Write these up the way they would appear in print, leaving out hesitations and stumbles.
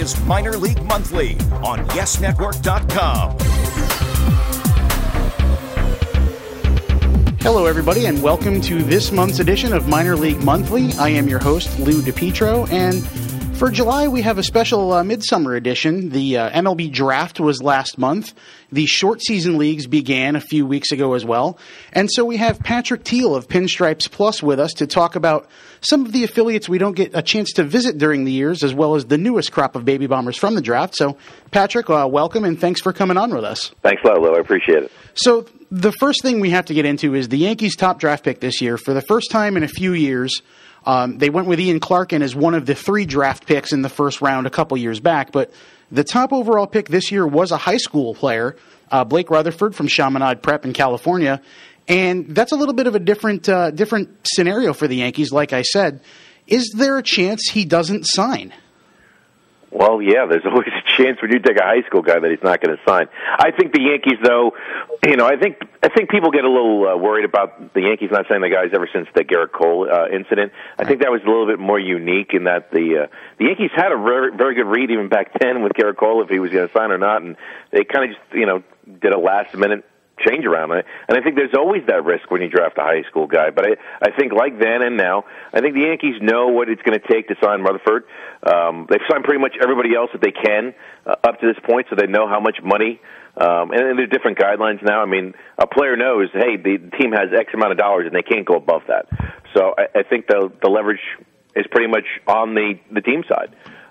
is Minor League Monthly on YesNetwork.com. Hello, everybody, and welcome to this month's edition of Minor League Monthly. I am your host, Lou DiPietro, and for July, we have a special midsummer edition. The MLB draft was last month. The short season leagues began a few weeks ago as well. And so we have Patrick Teal of Pinstripes Plus with us to talk about some of the affiliates we don't get a chance to visit during the years, as well as the newest crop of baby bombers from the draft. So, Patrick, welcome, and thanks for coming on with us. Thanks a lot, Lou. I appreciate it. So, the first thing we have to get into is the Yankees' top draft pick this year. For the first time in a few years, they went with Ian Clarkin as one of the 3 draft picks in the first round a couple years back, but the top overall pick this year was a high school player, Blake Rutherford from Chaminade Prep in California, and that's a little bit of a different scenario for the Yankees, like I said. Is there a chance he doesn't sign? Well, yeah, there's always a chance when you take a high school guy that he's not going to sign. I think the Yankees, though, I think people get a little worried about the Yankees not signing the guys ever since the Garrett Cole incident. I think that was a little bit more unique in that the Yankees had a very, very good read even back then with Garrett Cole if he was going to sign or not, and they kind of just, did a last-minute change around it. And I think there's always that risk when you draft a high school guy. But I think like then and now, I think the Yankees know what it's going to take to sign Rutherford. They've signed pretty much everybody else that they can up to this point, so they know how much money. And there are different guidelines now. I mean, a player knows, hey, the team has X amount of dollars, and they can't go above that. So I think the leverage is pretty much on the team side.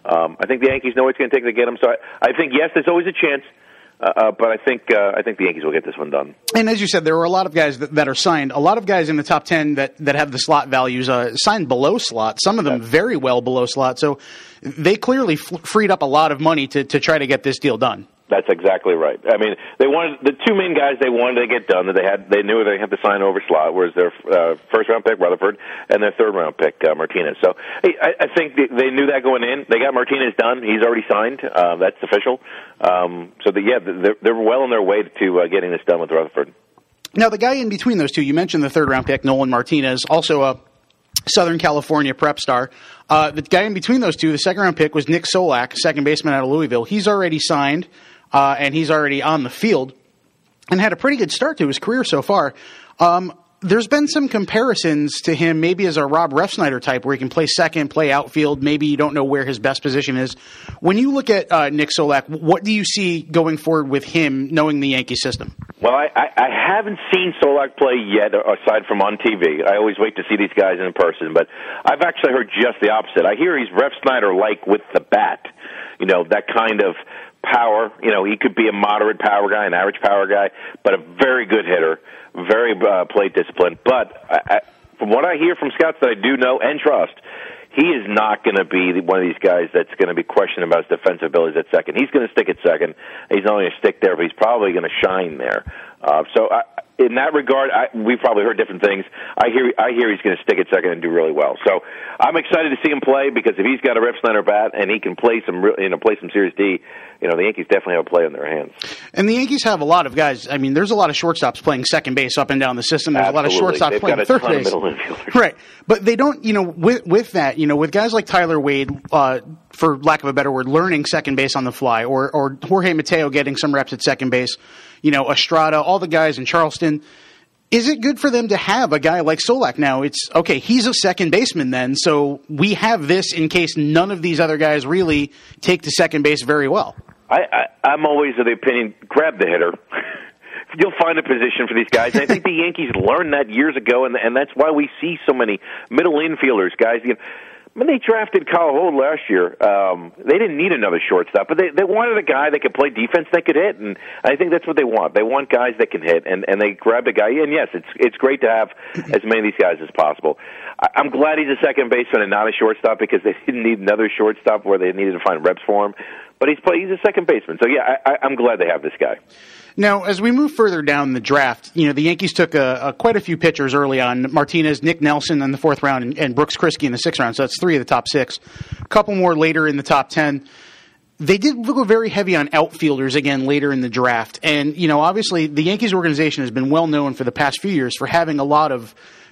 I think the Yankees know what it's going to take to get him. So I think, yes, there's always a chance. But I think the Yankees will get this one done. And as you said, there were a lot of guys that are signed. A lot of guys in the top 10 that have the slot values signed below slot. Some of them very well below slot. So they clearly freed up a lot of money to try to get this deal done. That's exactly right. I mean, they wanted the 2 main guys they wanted to get done that they knew they had to sign over slot was their first round pick Rutherford and their third round pick Martinez. So I think they knew that going in. They got Martinez done. He's already signed. That's official. They're well on their way to getting this done with Rutherford. Now, the guy in between those two, you mentioned the third round pick, Nolan Martinez, also a Southern California prep star. The guy in between those two, the second round pick, was Nick Solak, second baseman out of Louisville. He's already signed. And he's already on the field and had a pretty good start to his career so far. There's been some comparisons to him maybe as a Rob Refsnyder type where he can play second, play outfield. Maybe you don't know where his best position is. When you look at Nick Solak, what do you see going forward with him knowing the Yankee system? Well, I haven't seen Solak play yet aside from on TV. I always wait to see these guys in person, but I've actually heard just the opposite. I hear he's Refsnyder-like with the bat, that kind of power. He could be a moderate power guy, an average power guy, but a very good hitter, very plate disciplined. But from what I hear from scouts that I do know and trust, he is not going to be one of these guys that's going to be questioned about his defensive abilities at second. He's going to stick at second. He's not only going to stick there, but he's probably going to shine there. In that regard, we've probably heard different things. I hear he's going to stick at second and do really well. So I'm excited to see him play because if he's got a Refsnyder bat and he can play some Series D, the Yankees definitely have a play in their hands. And the Yankees have a lot of guys. I mean, there's a lot of shortstops playing second base up and down the system. There's Absolutely. A lot of shortstops playing third base. Middle infielders. Right. But they don't, with that, with guys like Tyler Wade, for lack of a better word, learning second base on the fly, or Jorge Mateo getting some reps at second base, Estrada, all the guys in Charleston. Is it good for them to have a guy like Solak now? It's, okay, he's a second baseman then, so we have this in case none of these other guys really take to second base very well. I'm always of the opinion, grab the hitter. You'll find a position for these guys. And I think the Yankees learned that years ago, and that's why we see so many middle infielders, guys. When they drafted Kyle Hold last year, they didn't need another shortstop, but they wanted a guy that could play defense that could hit, and I think that's what they want. They want guys that can hit, and they grabbed a guy. And yes, it's great to have as many of these guys as possible. I'm glad he's a second baseman and not a shortstop because they didn't need another shortstop where they needed to find reps for him. But he's a second baseman, so yeah, I'm glad they have this guy. Now, as we move further down the draft, the Yankees took quite a few pitchers early on. Martinez, Nick Nelson in the 4th round, and Brooks Kriske in the 6th round. So that's 3 of the top 6. A couple more later in the top 10. They did go very heavy on outfielders again later in the draft. And, obviously the Yankees organization has been well known for the past few years for having a lot of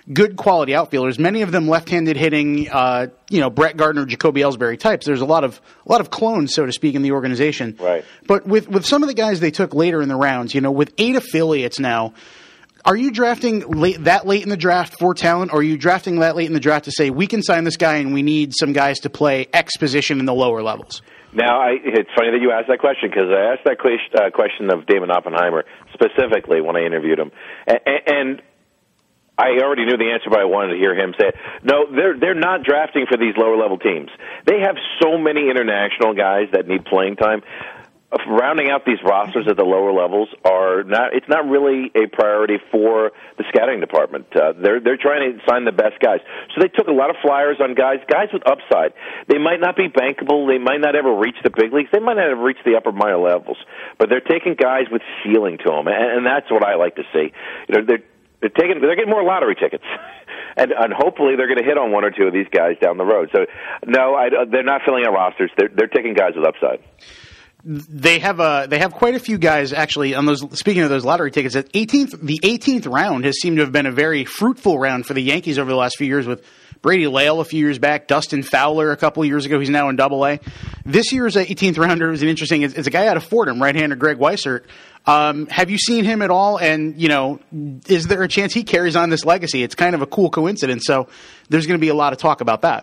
good quality outfielders, many of them left-handed hitting, Brett Gardner, Jacoby Ellsbury types. There's a lot of clones, so to speak, in the organization. Right. But with some of the guys they took later in the rounds, with 8 affiliates now, are you drafting that late in the draft for talent, or are you drafting that late in the draft to say, we can sign this guy and we need some guys to play X position in the lower levels? Now, it's funny that you asked that question, because I asked that question of David Oppenheimer specifically when I interviewed him. And I already knew the answer, but I wanted to hear him say it. No, they're not drafting for these lower-level teams. They have so many international guys that need playing time. Rounding out these rosters at the lower levels it's not really a priority for the scouting department. They're trying to sign the best guys. So they took a lot of flyers on guys with upside. They might not be bankable. They might not ever reach the big leagues. They might not ever reach the upper minor levels. But they're taking guys with ceiling to them, and that's what I like to see. They're getting more lottery tickets. And hopefully they're going to hit on one or two of these guys down the road. So no, they're not filling out rosters. They're taking guys with upside. They have quite a few guys actually on those. Speaking of those lottery tickets, the 18th round has seemed to have been a very fruitful round for the Yankees over the last few years, with Brady Lale a few years back, Dustin Fowler a couple of years ago. He's now in Double-A. This year's 18th rounder is interesting. It's a guy out of Fordham, right-hander Greg Weissert. Have you seen him at all? And is there a chance he carries on this legacy? It's kind of a cool coincidence. So there's going to be a lot of talk about that.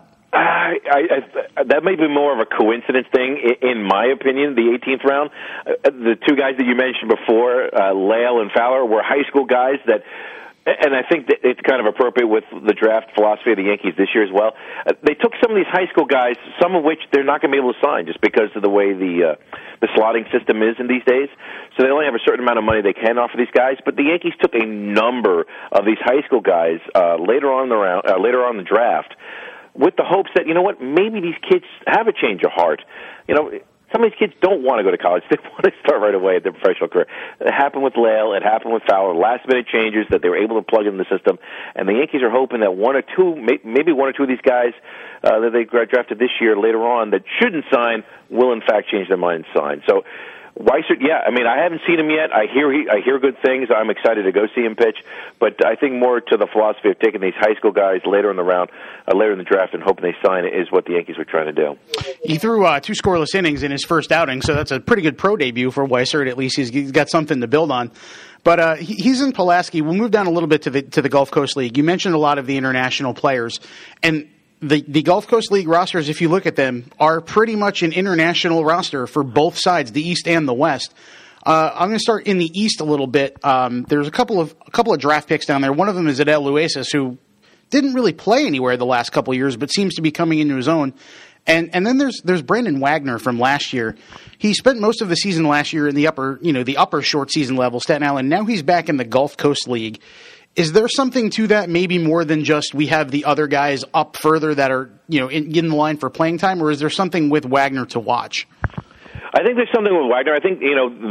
That may be more of a coincidence thing, in my opinion. The 18th round, the two guys that you mentioned before, Lale and Fowler, were high school guys that, and I think that it's kind of appropriate with the draft philosophy of the Yankees this year as well. They took some of these high school guys, some of which they're not going to be able to sign just because of the way the slotting system is in these days. So they only have a certain amount of money they can offer these guys. But the Yankees took a number of these high school guys later on in the draft, with the hopes that, maybe these kids have a change of heart. Some of these kids don't want to go to college. They want to start right away at their professional career. It happened with Lale. It happened with Fowler. Last-minute changes that they were able to plug into the system. And the Yankees are hoping that maybe one or two of these guys that they drafted this year later on that shouldn't sign will, in fact, change their mind and sign. So Weissert, I haven't seen him yet. I hear good things. I'm excited to go see him pitch, but I think more to the philosophy of taking these high school guys later in the round, later in the draft, and hoping they sign is what the Yankees were trying to do. He threw 2 scoreless innings in his first outing, so that's a pretty good pro debut for Weissert. At least he's got something to build on. But he's in Pulaski. We'll move down a little bit to the Gulf Coast League. You mentioned a lot of the international players, and the Gulf Coast League rosters, if you look at them, are pretty much an international roster for both sides, the East and the West. I'm going to start in the East a little bit. There's a couple of draft picks down there. One of them is Adel Luesis, who didn't really play anywhere the last couple of years, but seems to be coming into his own. And then there's Brandon Wagner from last year. He spent most of the season last year in the upper short season level, Staten Island. Now he's back in the Gulf Coast League. Is there something to that, maybe more than just we have the other guys up further that are in the line for playing time, or is there something with Wagner to watch? I think there's something with Wagner. I think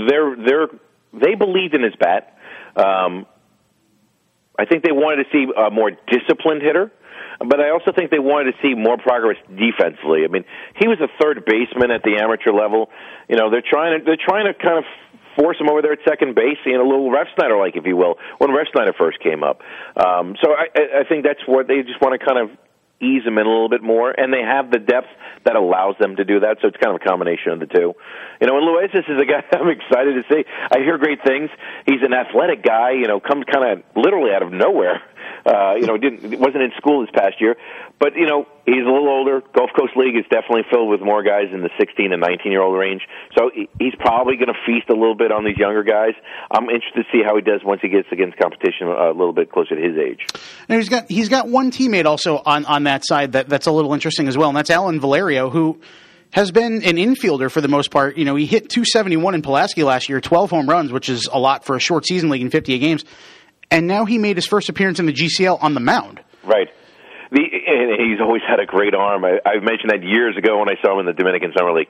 they believed in his bat. I think they wanted to see a more disciplined hitter, but I also think they wanted to see more progress defensively. I mean, he was a third baseman at the amateur level. They're trying to kind of force him over there at second base, a little Refsnyder-like, if you will, when Refsnyder first came up. So I think that's what they just want to kind of ease him in a little bit more, and they have the depth that allows them to do that, so it's kind of a combination of the two. And Luesis is a guy I'm excited to see. I hear great things. He's an athletic guy, comes kind of literally out of nowhere. Wasn't in school this past year, but he's a little older. Gulf Coast League is definitely filled with more guys in the 16 and 19-year-old range, so he's probably going to feast a little bit on these younger guys. I'm interested to see how he does once he gets against competition a little bit closer to his age. Now he's got one teammate also on that side that's a little interesting as well, and that's Alan Valerio, who has been an infielder for the most part. He hit .271 in Pulaski last year, 12 home runs, which is a lot for a short season league in 58 games. And now he made his first appearance in the GCL on the mound. Right. And he's always had a great arm. I've mentioned that years ago when I saw him in the Dominican Summer League.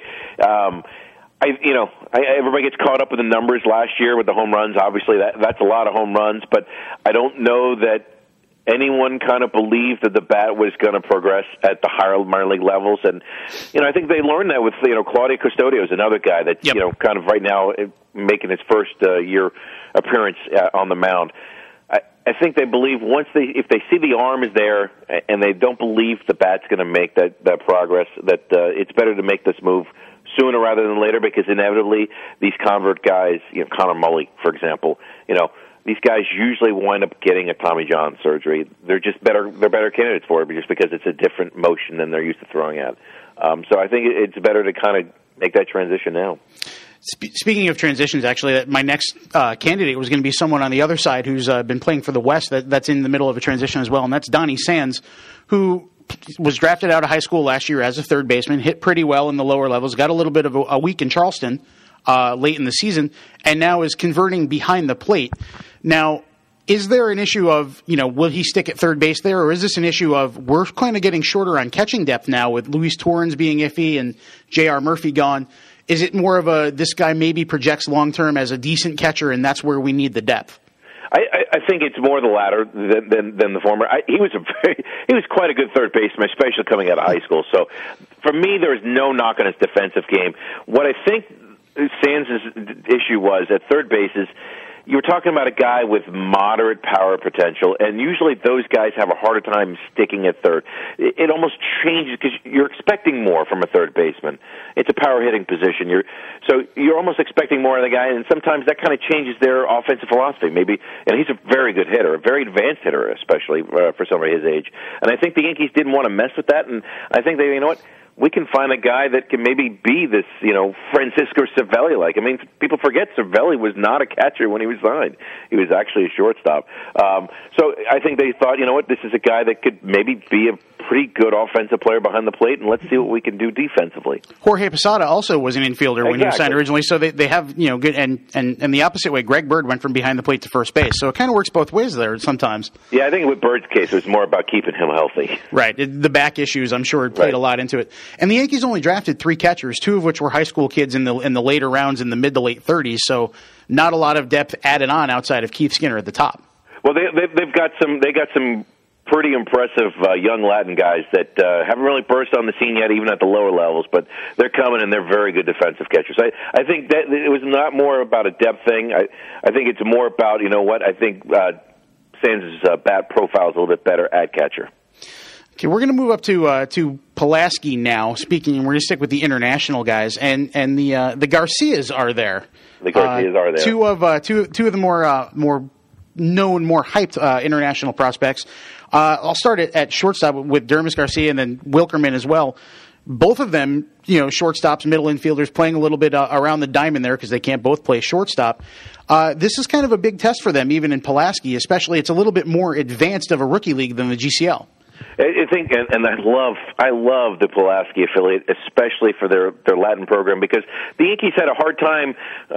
Everybody gets caught up with the numbers last year with the home runs. Obviously, that's a lot of home runs, but I don't know that anyone kind of believed that the bat was going to progress at the higher minor league levels. And, I think they learned that with, Claudio Custodio is another guy that's, kind of right now making his first year appearance on the mound. I think they believe if they see the arm is there and they don't believe the bat's going to make that progress, that it's better to make this move sooner rather than later, because inevitably these convert guys, Connor Mully, for example, these guys usually wind up getting a Tommy John surgery. They're just better candidates for it just because it's a different motion than they're used to throwing at. So I think it's better to kind of make that transition now. Speaking of transitions, actually, my next candidate was going to be someone on the other side who's been playing for the West that's in the middle of a transition as well, and that's Donnie Sands, who was drafted out of high school last year as a third baseman, hit pretty well in the lower levels, got a little bit of a week in Charleston late in the season, and now is converting behind the plate. Now, is there an issue of, will he stick at third base there, or is this an issue of we're kind of getting shorter on catching depth now with Luis Torrens being iffy and J.R. Murphy gone? Is it more of this guy maybe projects long-term as a decent catcher, and that's where we need the depth? I think it's more the latter than the former. He was quite a good third baseman, especially coming out of high school. So for me, there is no knock on his defensive game. What I think Sands' issue was at third base is you were talking about a guy with moderate power potential, and usually those guys have a harder time sticking at third. It almost changes because you're expecting more from a third baseman. It's a power-hitting position. So you're almost expecting more of the guy, and sometimes that kind of changes their offensive philosophy. Maybe, and he's a very good hitter, a very advanced hitter, especially for somebody his age. And I think the Yankees didn't want to mess with that, and I think they, we can find a guy that can maybe be this, Francisco Cervelli-like. I mean, people forget Cervelli was not a catcher when he was signed. He was actually a shortstop. So I think they thought, this is a guy that could maybe be a pretty good offensive player behind the plate, and let's see what we can do defensively. Jorge Posada also was an infielder when he was signed originally, so they have, good, and the opposite way, Greg Bird went from behind the plate to first base, so it kind of works both ways there sometimes. Yeah, I think with Bird's case, it was more about keeping him healthy. Right. The back issues, I'm sure, played a lot into it. And the Yankees only drafted 3 catchers, 2 of which were high school kids in the later rounds in the mid to late 30s, so not a lot of depth added on outside of Keith Skinner at the top. Well, they got some pretty impressive young Latin guys that haven't really burst on the scene yet, even at the lower levels, but they're coming and they're very good defensive catchers. I think that it was not more about a depth thing. I think it's more about, I think Sands' bat profile is a little bit better at catcher. Okay, we're going to move up to Pulaski now. We're going to stick with the international guys, and the Garcias are there. The Garcias are there. Two of the more known, more hyped international prospects. I'll start at shortstop with Dermis Garcia and then Wilkerman as well. Both of them, shortstops, middle infielders, playing a little bit around the diamond there because they can't both play shortstop. This is kind of a big test for them, even in Pulaski, especially. It's a little bit more advanced of a rookie league than the GCL. I think, and I love the Pulaski affiliate, especially for their Latin program, because the Yankees had a hard time.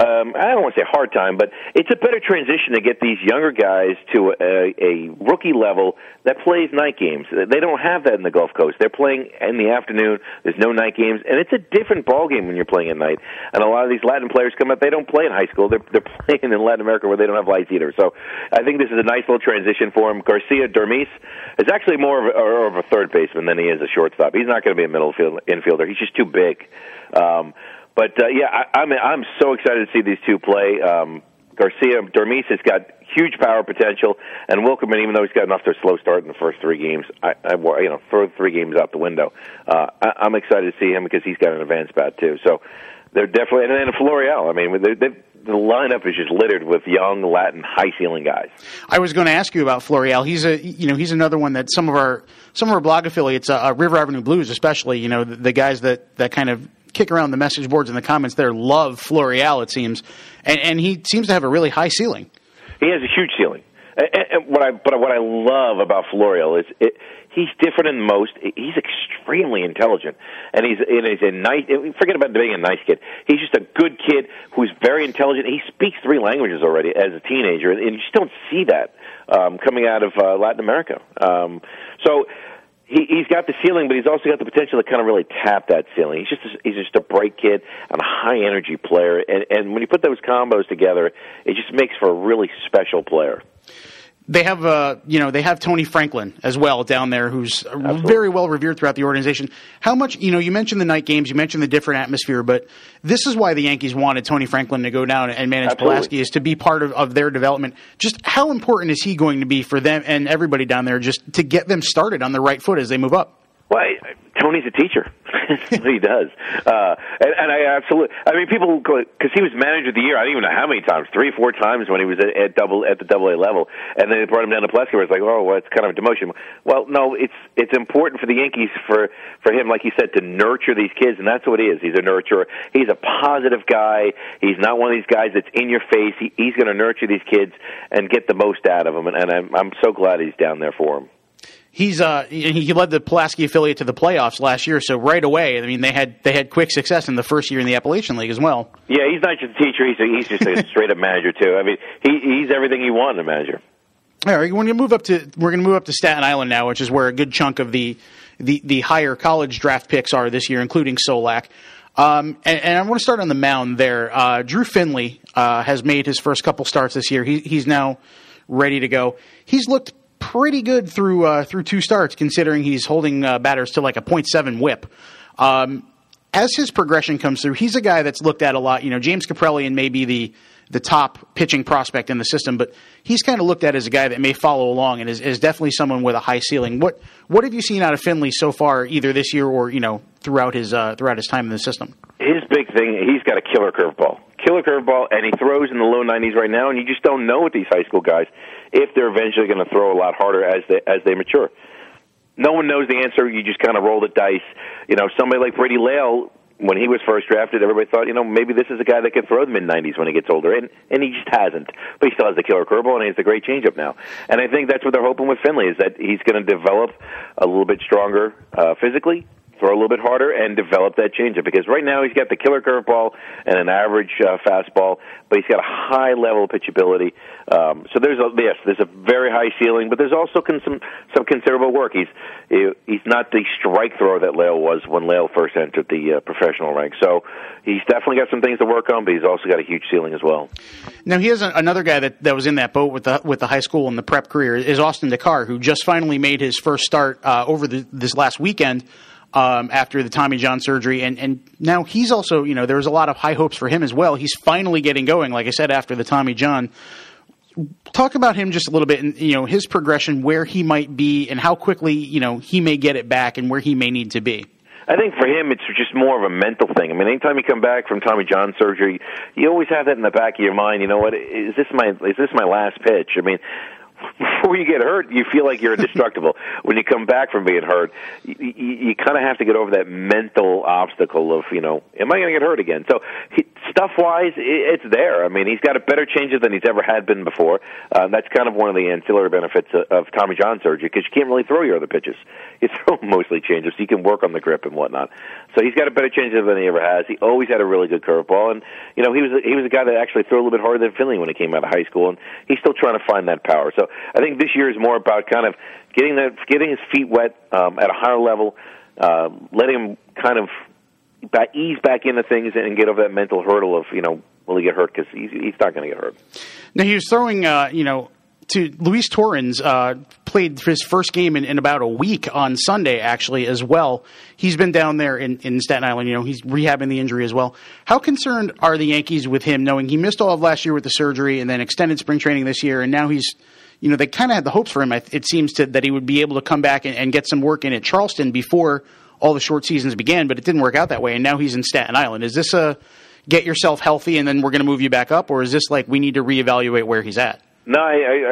I don't want to say hard time, but it's a better transition to get these younger guys to a rookie level that plays night games. They don't have that in the Gulf Coast. They're playing in the afternoon. There's no night games, and it's a different ball game when you're playing at night. And a lot of these Latin players come up. They don't play in high school. They're playing in Latin America where they don't have lights either. So I think this is a nice little transition for him. Garcia Dermis is actually more of a third baseman than he is a shortstop. He's not going to be a middle infielder. He's just too big. I'm so excited to see these two play. Garcia Dermis has got huge power potential, and Wilkerman, even though he's gotten off to a slow start in the first 3 games, I throw 3 games out the window. I'm excited to see him because he's got an advanced bat too. So they're definitely, and then Florial. I mean, the lineup is just littered with young Latin high ceiling guys. I was going to ask you about Florial. He's another one that some of our blog affiliates, River Avenue Blues especially, the guys that kind of kick around the message boards and the comments there love Florial, it seems, and he seems to have a really high ceiling. He has a huge ceiling. And what I love about Florial is he's different than most. He's extremely intelligent, and he's a nice. Forget about being a nice kid. He's just a good kid who's very intelligent. He speaks 3 languages already as a teenager, and you just don't see that coming out of Latin America. So he's got the ceiling, but he's also got the potential to kind of really tap that ceiling. He's just a bright kid and a high energy player, and when you put those combos together, it just makes for a really special player. They have, they have Tony Franklin as well down there, who's very well revered throughout the organization. How much, you mentioned the night games, you mentioned the different atmosphere, but this is why the Yankees wanted Tony Franklin to go down and manage Pulaski, is to be part of their development. Just how important is he going to be for them and everybody down there, just to get them started on the right foot as they move up? Well, Tony's a teacher. That's what he does. And I absolutely, people go, because he was manager of the year, I don't even know how many times, 3 or 4 times when he was at the AA level, and then they brought him down to Pulaski, where it's like, oh, well, it's kind of a demotion. Well, no, it's important for the Yankees, for him, like you said, to nurture these kids, and that's what he is. He's a nurturer. He's a positive guy. He's not one of these guys that's in your face. He's going to nurture these kids and get the most out of them, and I'm so glad he's down there for them. He led the Pulaski affiliate to the playoffs last year, so right away, they had quick success in the first year in the Appalachian League as well. Yeah, he's not just a teacher; he's just a straight up manager too. He's everything you want in a manager. All right, we're going to move up to Staten Island now, which is where a good chunk of the higher college draft picks are this year, including Solak. And I want to start on the mound there. Drew Finley has made his first couple starts this year. He's now ready to go. He's looked pretty good through 2 starts, considering he's holding batters to like a .7 whip. As his progression comes through, he's a guy that's looked at a lot. James Kaprielian may be the top pitching prospect in the system, but he's kind of looked at as a guy that may follow along and is definitely someone with a high ceiling. What have you seen out of Finley so far, either this year or throughout his time in the system? His big thing, he's got a killer curveball, and he throws in the low 90s right now, and you just don't know with these high school guys if they're eventually going to throw a lot harder as they mature. No one knows the answer. You just kind of roll the dice. Somebody like Brady Lale, when he was first drafted, everybody thought, maybe this is a guy that can throw the mid-90s when he gets older, and he just hasn't. But he still has the killer curveball, and he has a great changeup now. And I think that's what they're hoping with Finley, is that he's going to develop a little bit stronger physically, throw a little bit harder, and develop that changeup. Because right now he's got the killer curveball and an average fastball, but he's got a high level of pitchability. So there's a very high ceiling, but there's also some considerable work. He's not the strike thrower that Lale was when Lale first entered the professional ranks. So he's definitely got some things to work on, but he's also got a huge ceiling as well. Now he has another guy that was in that boat with the high school and the prep career is Austin Dakar, who just finally made his first start over this last weekend. After the Tommy John surgery, and now he's also, there was a lot of high hopes for him as well. He's finally getting going, like I said, after the Tommy John. Talk about him just a little bit, and his progression, where he might be, and how quickly he may get it back, and where he may need to be. I think for him, it's just more of a mental thing. Anytime you come back from Tommy John surgery, you always have that in the back of your mind. You know what? Is this my last pitch? Before you get hurt, you feel like you're indestructible. When you come back from being hurt, you kind of have to get over that mental obstacle of, am I going to get hurt again? So stuff-wise, it's there. He's got a better changeup than he's ever had been before. That's kind of one of the ancillary benefits of Tommy John surgery, because you can't really throw your other pitches. You throw mostly changeups, so you can work on the grip and whatnot. So he's got a better changeup than he ever has. He always had a really good curveball, and he was a guy that actually threw a little bit harder than Finley when he came out of high school, and he's still trying to find that power. So I think this year is more about kind of getting his feet wet at a higher level, letting him kind of ease back into things and get over that mental hurdle of, will he get hurt? Because he's not going to get hurt. Now, he was throwing, to Luis Torrens, played his first game in about a week on Sunday, actually, as well. He's been down there in Staten Island. He's rehabbing the injury as well. How concerned are the Yankees with him, knowing he missed all of last year with the surgery and then extended spring training this year, and now he's, they kind of had the hopes for him, it seems, that he would be able to come back and get some work in at Charleston before all the short seasons began, but it didn't work out that way, and now he's in Staten Island. Is this a get yourself healthy and then we're going to move you back up, or is this like we need to reevaluate where he's at? No,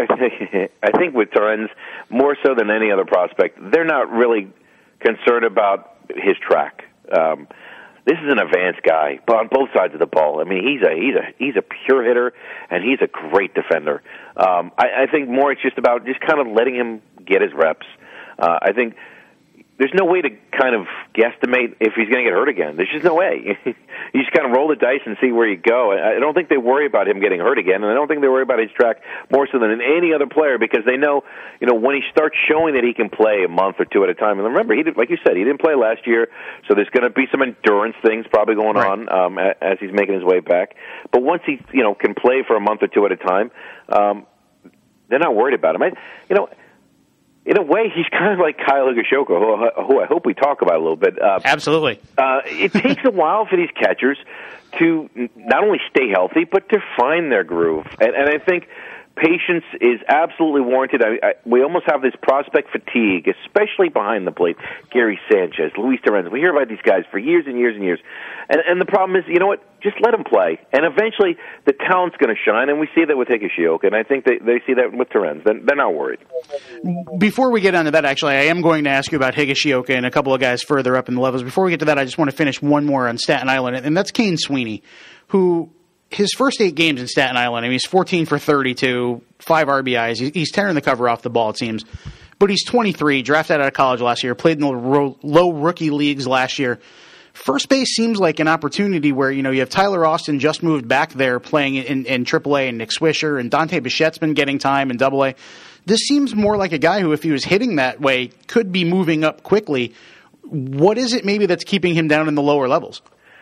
I think with Torrens, more so than any other prospect, they're not really concerned about his track. This is an advanced guy, but on both sides of the ball. He's a pure hitter, and he's a great defender. I think more it's just about just kind of letting him get his reps. I think there's no way to kind of guesstimate if he's going to get hurt again. There's just no way. You just kind of roll the dice and see where you go. I don't think they worry about him getting hurt again, and I don't think they worry about his track more so than any other player, because they know, when he starts showing that he can play a month or two at a time. And remember, like you said, he didn't play last year, so there's going to be some endurance things probably going on as he's making his way back. But once he, can play for a month or two at a time, they're not worried about him. In a way, he's kind of like Kyle Higashioka, who I hope we talk about a little bit. Absolutely. It takes a while for these catchers to not only stay healthy, but to find their groove. And I think patience is absolutely warranted. We almost have this prospect fatigue, especially behind the plate. Gary Sanchez, Luis Torrens. We hear about these guys for years and years and years. And the problem is, you know what? Just let them play. And eventually, the talent's going to shine. And we see that with Higashioka. And I think they see that with Torrens. They're not worried. Before we get onto that, actually, I am going to ask you about Higashioka and a couple of guys further up in the levels. Before we get to that, I just want to finish one more on Staten Island. And that's Kane Sweeney, who... his first 8 games in Staten Island, I mean, he's 14 for 32, 5 RBIs. He's tearing the cover off the ball, it seems. But he's 23, drafted out of college last year, played in the low rookie leagues last year. First base seems like an opportunity where, you have Tyler Austin just moved back there playing in AAA, and Nick Swisher, and Dante Bichette's been getting time in AA. This seems more like a guy who, if he was hitting that way, could be moving up quickly. What is it maybe that's keeping him down in the lower levels?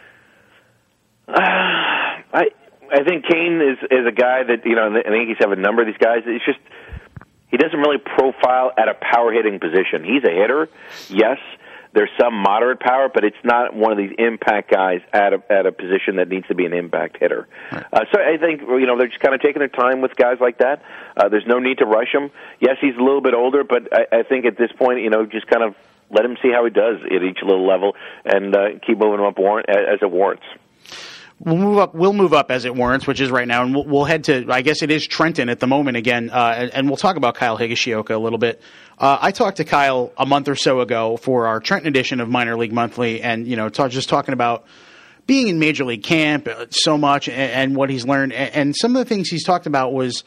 I think Kane is a guy that, and the Yankees have a number of these guys. It's just he doesn't really profile at a power hitting position. He's a hitter, yes. There's some moderate power, but it's not one of these impact guys at a position that needs to be an impact hitter. Right. So I think they're just kind of taking their time with guys like that. There's no need to rush him. Yes, he's a little bit older, but I think at this point, just kind of let him see how he does at each little level and keep moving him up as it warrants. We'll move up as it warrants, which is right now, and we'll head to, I guess it is Trenton at the moment again, and we'll talk about Kyle Higashioka a little bit. I talked to Kyle a month or so ago for our Trenton edition of Minor League Monthly, and just talking about being in Major League camp so much and what he's learned, and some of the things he's talked about was,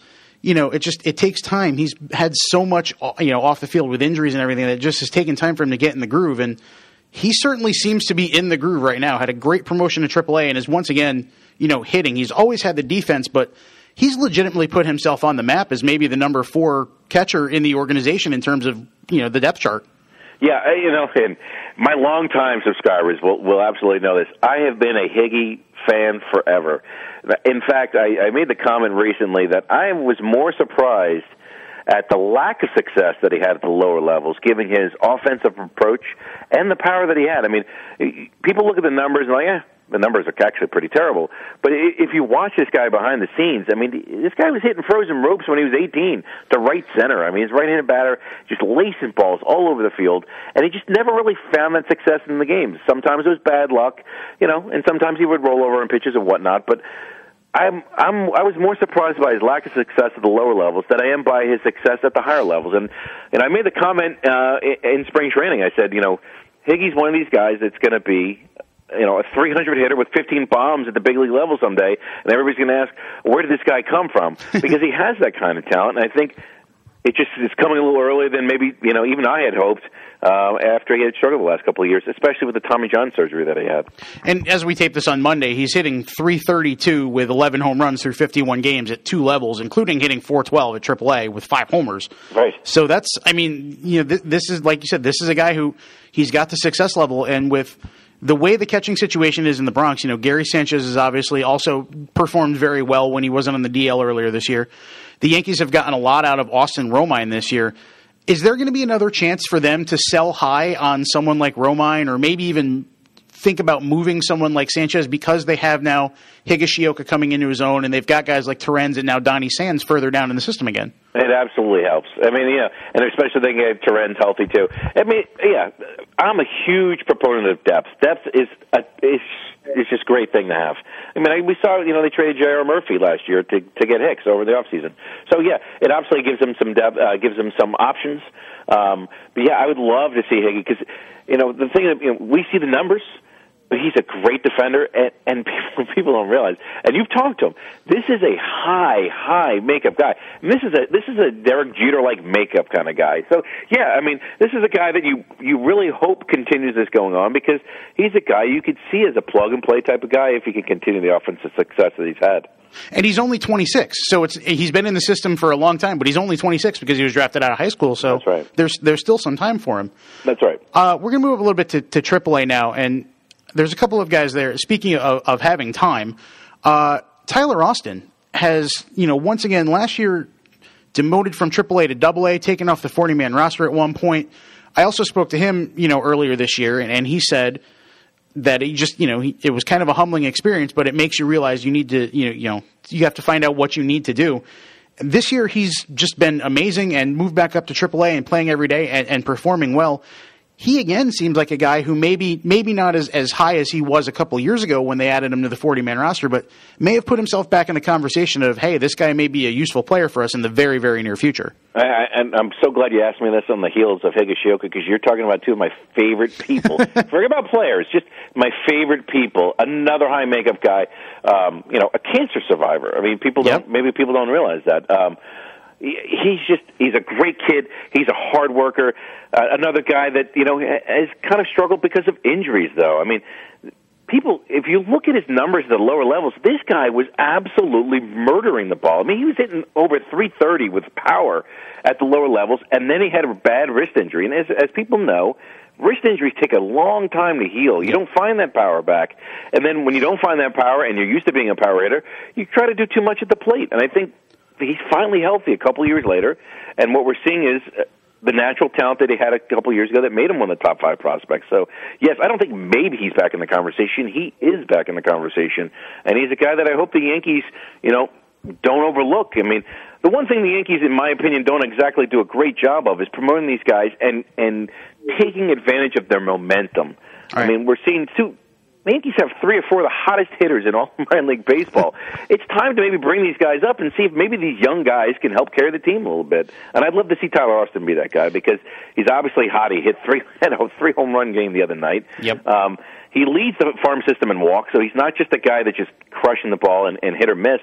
it takes time. He's had so much, off the field with injuries and everything that it just has taken time for him to get in the groove, and he certainly seems to be in the groove right now. Had a great promotion to AAA and is once again, hitting. He's always had the defense, but he's legitimately put himself on the map as maybe the number 4 catcher in the organization in terms of, the depth chart. Yeah, and my longtime subscribers will absolutely know this. I have been a Higgy fan forever. In fact, I made the comment recently that I was more surprised at the lack of success that he had at the lower levels, given his offensive approach and the power that he had. I mean, people look at the numbers and like, the numbers are actually pretty terrible. But if you watch this guy behind the scenes, I mean, this guy was hitting frozen ropes when he was 18 to right center. I mean, he's a right-handed batter, just lacing balls all over the field, and he just never really found that success in the games. Sometimes it was bad luck, and sometimes he would roll over in pitches and whatnot, but I was more surprised by his lack of success at the lower levels than I am by his success at the higher levels. And I made the comment in spring training. I said, Higgy's one of these guys that's going to be, a 300 hitter with 15 bombs at the big league level someday, and everybody's going to ask, where did this guy come from? Because he has that kind of talent, and I think it's coming a little earlier than maybe even I had hoped after he had struggled the last couple of years, especially with the Tommy John surgery that he had. And as we tape this on Monday, he's hitting .332 with 11 home runs through 51 games at 2 levels, including hitting .412 at AAA with 5 homers. Right. So that's, this is, like you said, this is a guy who he's got the success level, and with the way the catching situation is in the Bronx, Gary Sanchez has obviously also performed very well when he wasn't on the DL earlier this year. The Yankees have gotten a lot out of Austin Romine this year. Is there going to be another chance for them to sell high on someone like Romine, or maybe even think about moving someone like Sanchez because they have now Higashioka coming into his own, and they've got guys like Torrens and now Donnie Sands further down in the system again? It absolutely helps. I mean, and especially they get Torrens healthy too. I mean, I'm a huge proponent of depth. Depth is just a great thing to have. I mean, we saw, they traded J.R. Murphy last year to get Hicks over the offseason. So, it absolutely gives them some depth, gives them some options. But, I would love to see Higgy because, the thing that, we see the numbers, but he's a great defender, and people don't realize. And you've talked to him. This is a high makeup guy. And this is a Derek Jeter-like makeup kind of guy. So this is a guy that you really hope continues this going on, because he's a guy you could see as a plug and play type of guy if he can continue the offensive success that he's had. And he's only 26, so he's been in the system for a long time, but he's only 26 because he was drafted out of high school. So that's right. There's still some time for him. That's right. We're going to move up a little bit to AAA now, and there's a couple of guys there. Speaking of having time, Tyler Austin has, once again, last year demoted from AAA to AA, taken off the 40-man roster at one point. I also spoke to him, earlier this year, and he said that he just, it was kind of a humbling experience, but it makes you realize you need to, you have to find out what you need to do. This year, he's just been amazing and moved back up to AAA and playing every day and performing well. He, again, seems like a guy who maybe not as high as he was a couple years ago when they added him to the 40-man roster, but may have put himself back in the conversation of, hey, this guy may be a useful player for us in the very, very near future. And I'm so glad you asked me this on the heels of Higashioka, because you're talking about two of my favorite people. Forget about players, just my favorite people. Another high makeup guy, a cancer survivor. I mean, maybe people don't realize that. He's a great kid. He's a hard worker. Another guy that, has kind of struggled because of injuries, though. I mean, people, if you look at his numbers at the lower levels, this guy was absolutely murdering the ball. I mean, he was hitting over 330 with power at the lower levels, and then he had a bad wrist injury. And as people know, wrist injuries take a long time to heal. You don't find that power back. And then when you don't find that power and you're used to being a power hitter, you try to do too much at the plate. And I think he's finally healthy a couple of years later, and what we're seeing is the natural talent that he had a couple of years ago that made him one of the top 5 prospects. So, yes, I don't think maybe he's back in the conversation. He is back in the conversation, and he's a guy that I hope the Yankees, don't overlook. I mean, the one thing the Yankees, in my opinion, don't exactly do a great job of is promoting these guys and taking advantage of their momentum. Right. I mean, we're seeing the Yankees have 3 or 4 of the hottest hitters in all minor league baseball. It's time to maybe bring these guys up and see if maybe these young guys can help carry the team a little bit. And I'd love to see Tyler Austin be that guy, because he's obviously hot. He hit 3 home run game the other night. Yep. He leads the farm system in walks, so he's not just a guy that's just crushing the ball and hit or miss.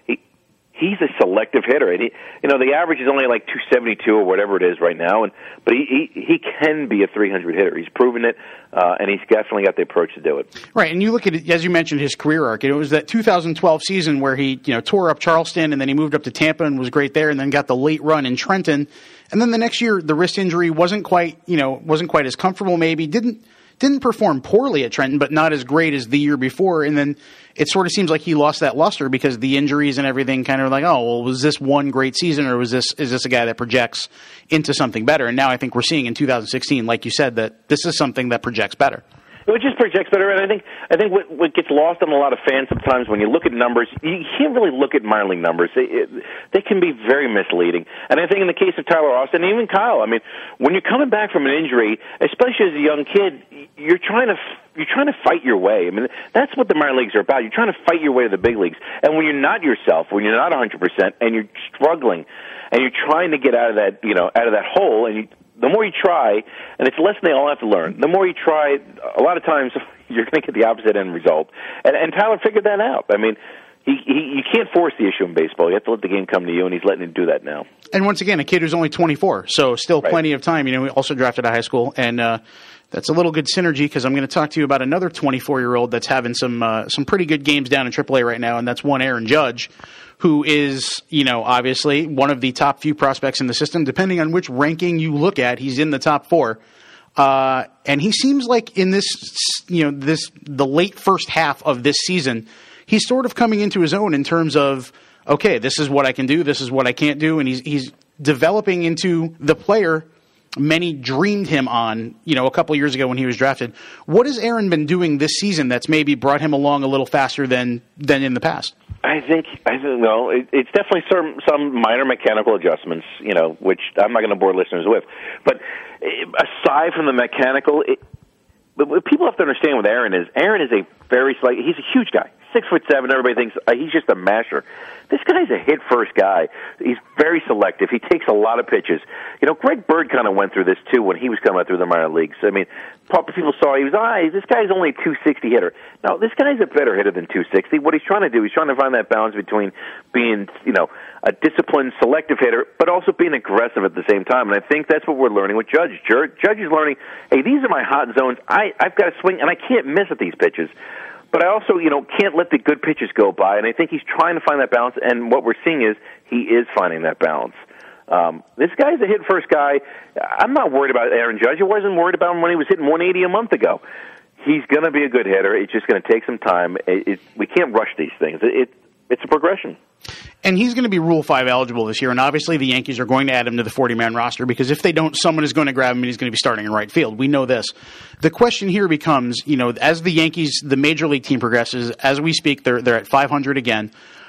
He's a selective hitter, and the average is only like 272 or whatever it is right now. But he can be a 300 hitter. He's proven it, and he's definitely got the approach to do it. Right, and you look at it, as you mentioned, his career arc. It was that 2012 season where he tore up Charleston, and then he moved up to Tampa and was great there, and then got the late run in Trenton, and then the next year the wrist injury wasn't quite as comfortable. Maybe didn't perform poorly at Trenton, but not as great as the year before. And then it sort of seems like he lost that luster because the injuries and everything kind of like, oh, well, was this one great season, or is this a guy that projects into something better? And now I think we're seeing in 2016, like you said, that this is something that projects better. It just projects better, and I think what gets lost on a lot of fans sometimes when you look at numbers, you can't really look at minor league numbers. They can be very misleading. And I think in the case of Tyler Austin and even Kyle, I mean, when you're coming back from an injury, especially as a young kid, you're trying to fight your way. I mean, that's what the minor leagues are about. You're trying to fight your way to the big leagues. And when you're not yourself, when you're not 100%, and you're struggling, and you're trying to get out of that hole, and the more you try, and it's a lesson they all have to learn, the more you try, a lot of times you're going to get the opposite end result. And Tyler figured that out. I mean, you can't force the issue in baseball. You have to let the game come to you, and he's letting him do that now. And once again, a kid who's only 24, so still plenty of time. We also drafted out of high school, and that's a little good synergy, because I'm going to talk to you about another 24-year-old that's having some pretty good games down in AAA right now, and that's one Aaron Judge, who is, obviously one of the top few prospects in the system. Depending on which ranking you look at, he's in the top 4. And he seems like in the late first half of this season, he's sort of coming into his own in terms of, okay, this is what I can do, this is what I can't do, and he's developing into the player many dreamed him on, a couple years ago when he was drafted. What has Aaron been doing this season that's maybe brought him along a little faster than in the past? I think it's definitely some minor mechanical adjustments, which I'm not going to bore listeners with. But aside from the mechanical, what people have to understand with Aaron is a he's a huge guy, 6'7". Everybody thinks he's just a masher. This guy's a hit-first guy. He's very selective. He takes a lot of pitches. Greg Bird kind of went through this, too, when he was coming out through the minor leagues. I mean, people saw this guy's only a 260 hitter. No, this guy's a better hitter than 260. What he's trying to do, he's trying to find that balance between being, a disciplined, selective hitter, but also being aggressive at the same time. And I think that's what we're learning with Judge. Judge is learning, hey, these are my hot zones. I've got to swing, and I can't miss at these pitches. But I also, can't let the good pitches go by, and I think he's trying to find that balance, and what we're seeing is he is finding that balance. This guy's a hit-first guy. I'm not worried about Aaron Judge. I wasn't worried about him when he was hitting 180 a month ago. He's going to be a good hitter. It's just going to take some time. We can't rush these things. It's a progression. And he's going to be Rule 5 eligible this year, and obviously the Yankees are going to add him to the 40-man roster because if they don't, someone is going to grab him and he's going to be starting in right field. We know this. The question here becomes, as the Yankees, the major league team progresses, as we speak, they're at 500 again.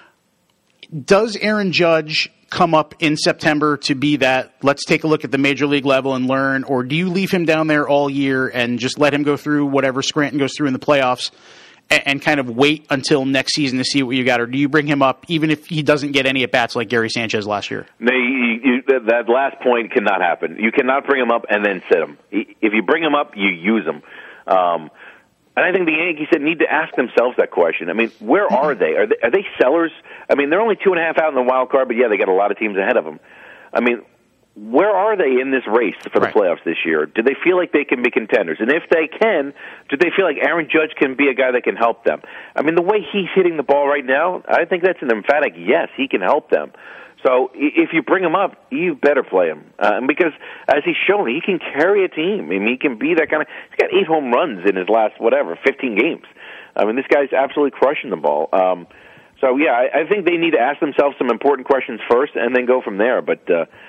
Does Aaron Judge come up in September to be that, let's take a look at the major league level and learn, or do you leave him down there all year and just let him go through whatever Scranton goes through in the playoffs and kind of wait until next season to see what you got, or do you bring him up even if he doesn't get any at-bats like Gary Sanchez last year? That last point cannot happen. You cannot bring him up and then sit him. If you bring him up, you use him. And I think the Yankees need to ask themselves that question. I mean, where are they? Are they sellers? I mean, they're only 2.5 out in the wild card, but yeah, they got a lot of teams ahead of them. I mean, where are they in this race for the playoffs this year? Do they feel like they can be contenders? And if they can, do they feel like Aaron Judge can be a guy that can help them? I mean, the way he's hitting the ball right now, I think that's an emphatic yes, he can help them. So if you bring him up, you better play him. Because, as he's shown, he can carry a team. I mean, he can be that kind of... He's got 8 home runs in his last, 15 games. I mean, this guy's absolutely crushing the ball. So, yeah, I think they need to ask themselves some important questions first and then go from there. But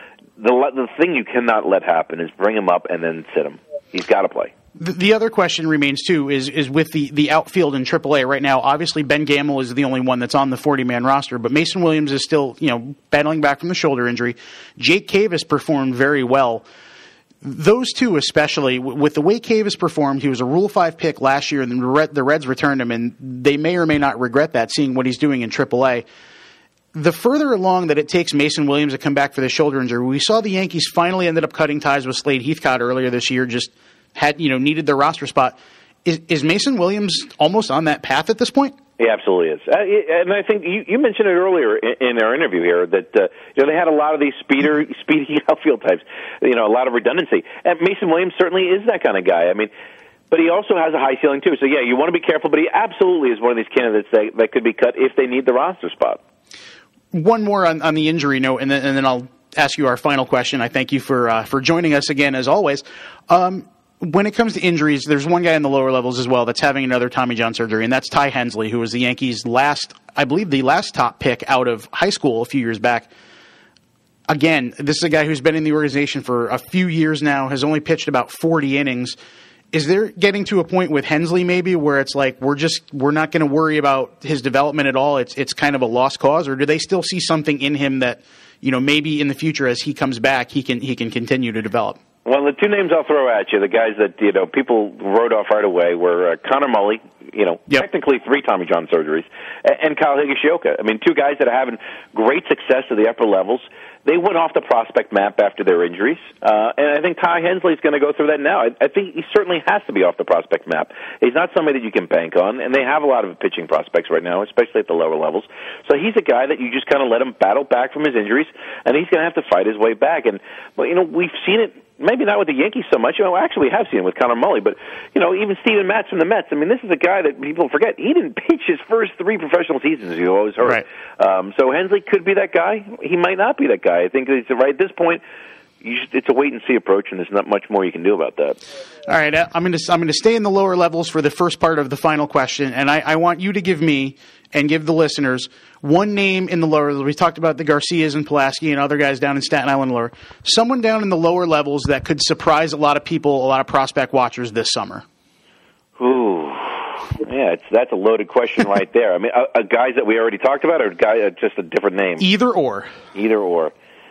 the thing you cannot let happen is bring him up and then sit him. He's got to play. The other question remains, too, is with the outfield in AAA right now. Obviously, Ben Gamel is the only one that's on the 40-man roster, but Mason Williams is still, battling back from the shoulder injury. Jake Kavis performed very well. Those two especially, with the way Kavis performed, he was a Rule 5 pick last year, and the Reds returned him, and they may or may not regret that, seeing what he's doing in AAA. The further along that it takes Mason Williams to come back for the shoulder injury, we saw the Yankees finally ended up cutting ties with Slade Heathcott earlier this year, just had needed their roster spot. Is Mason Williams almost on that path at this point? He absolutely is. And I think you mentioned it earlier in our interview here that they had a lot of these speedy outfield types, a lot of redundancy. And Mason Williams certainly is that kind of guy. I mean, but he also has a high ceiling too. So yeah, you want to be careful, but he absolutely is one of these candidates that could be cut if they need the roster spot. One more on the injury note, and then I'll ask you our final question. I thank you for joining us again, as always. When it comes to injuries, there's one guy in the lower levels as well that's having another Tommy John surgery, and that's Ty Hensley, who was the Yankees' last top pick out of high school a few years back. Again, this is a guy who's been in the organization for a few years now, has only pitched about 40 innings. Is there getting to a point with Hensley maybe where it's like we're not going to worry about his development at all? It's kind of a lost cause, or do they still see something in him that maybe in the future as he comes back he can continue to develop? Well, the two names I'll throw at you, the guys that people wrote off right away, were Connor Mully, technically 3 Tommy John surgeries, and Kyle Higashioka. I mean, 2 guys that are having great success at the upper levels. They went off the prospect map after their injuries, and I think Ty Hensley's going to go through that now. I think he certainly has to be off the prospect map. He's not somebody that you can bank on, and they have a lot of pitching prospects right now, especially at the lower levels. So he's a guy that you just kind of let him battle back from his injuries, and he's going to have to fight his way back. And we've seen it. Maybe not with the Yankees so much. Actually, we have seen it with Connor Mully, but even Steven Matz from the Mets. I mean, this is a guy that people forget. He didn't pitch his first 3 professional seasons. You always heard. Right. So Hensley could be that guy. He might not be that guy. I think right at this point, it's a wait and see approach, and there's not much more you can do about that. All right, I'm going to stay in the lower levels for the first part of the final question, and I want you to give me and give the listeners one name in the lower levels. We talked about the Garcias and Pulaski and other guys down in Staten Island lower. Someone down in the lower levels that could surprise a lot of people, a lot of prospect watchers this summer. Ooh, yeah, that's a loaded question right there. I mean, guys that we already talked about, or just a different name? Either or. Either or.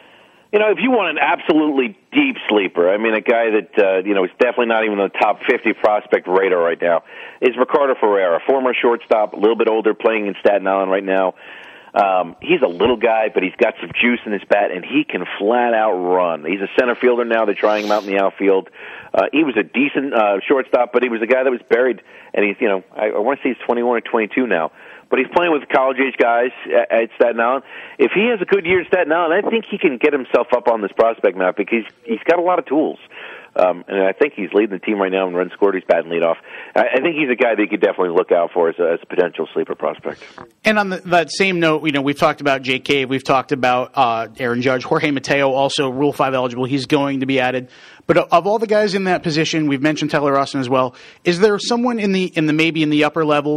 If you want an absolutely deep sleeper, I mean, a guy that, is definitely not even on the top 50 prospect radar right now, is Ricardo Ferreira, former shortstop, a little bit older, playing in Staten Island right now. He's a little guy, but he's got some juice in his bat, and he can flat out run. He's a center fielder now. They're trying him out in the outfield. He was a decent shortstop, but he was a guy that was buried, and he's, I want to say he's 21 or 22 now. But he's playing with college-age guys at Staten Island. If he has a good year at Staten Island, I think he can get himself up on this prospect map because he's got a lot of tools. And I think he's leading the team right now in runs scored. He's batting leadoff. I think he's a guy that you could definitely look out for as a potential sleeper prospect. And on that same note, we've talked about Jake Cave. We've talked about Aaron Judge. Jorge Mateo, also Rule 5 eligible. He's going to be added. But of all the guys in that position, we've mentioned Taylor Austin as well. Is there someone in the maybe in the upper levels,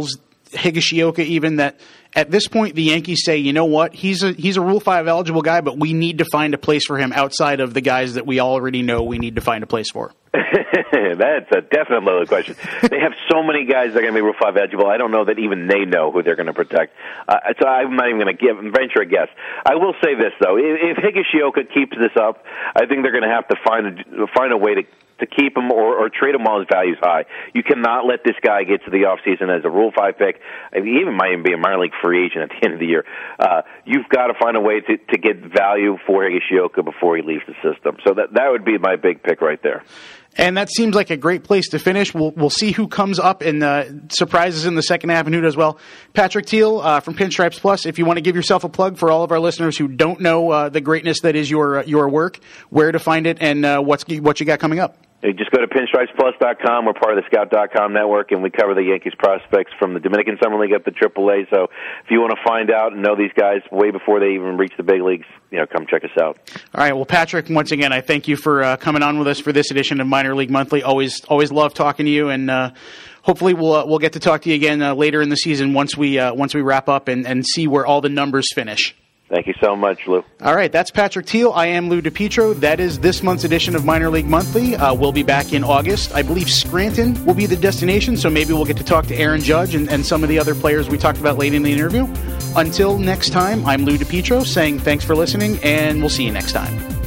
Higashioka even, that at this point the Yankees say, you know what, he's a Rule 5 eligible guy, but we need to find a place for him outside of the guys that we already know we need to find a place for? That's a definite loaded question. They have so many guys that are going to be Rule 5 eligible. I don't know that even they know who they're going to protect. So I'm not even going to venture a guess. I will say this, though. If Higashioka keeps this up, I think they're going to have to find a way to keep him or trade him while his value's high. You cannot let this guy get to the offseason as a Rule 5 pick. I mean, he even might even be a minor league free agent at the end of the year. You've got to find a way to get value for Higashioka before he leaves the system. So that would be my big pick right there. And that seems like a great place to finish. We'll see who comes up and surprises in the second half and who does well. Patrick Teal from Pinstripes Plus, if you want to give yourself a plug for all of our listeners who don't know the greatness that is your work, where to find it, and what you got coming up. You just go to pinstripesplus.com. We're part of the Scout.com network, and we cover the Yankees prospects from the Dominican Summer League up to AAA. So if you want to find out and know these guys way before they even reach the big leagues, come check us out. All right. Well, Patrick, once again, I thank you for coming on with us for this edition of Minor League Monthly. Always love talking to you, and hopefully we'll get to talk to you again later in the season once we wrap up and see where all the numbers finish. Thank you so much, Lou. All right, that's Patrick Teal. I am Lou DiPietro. That is this month's edition of Minor League Monthly. We'll be back in August. I believe Scranton will be the destination, so maybe we'll get to talk to Aaron Judge and some of the other players we talked about late in the interview. Until next time, I'm Lou DiPietro saying thanks for listening, and we'll see you next time.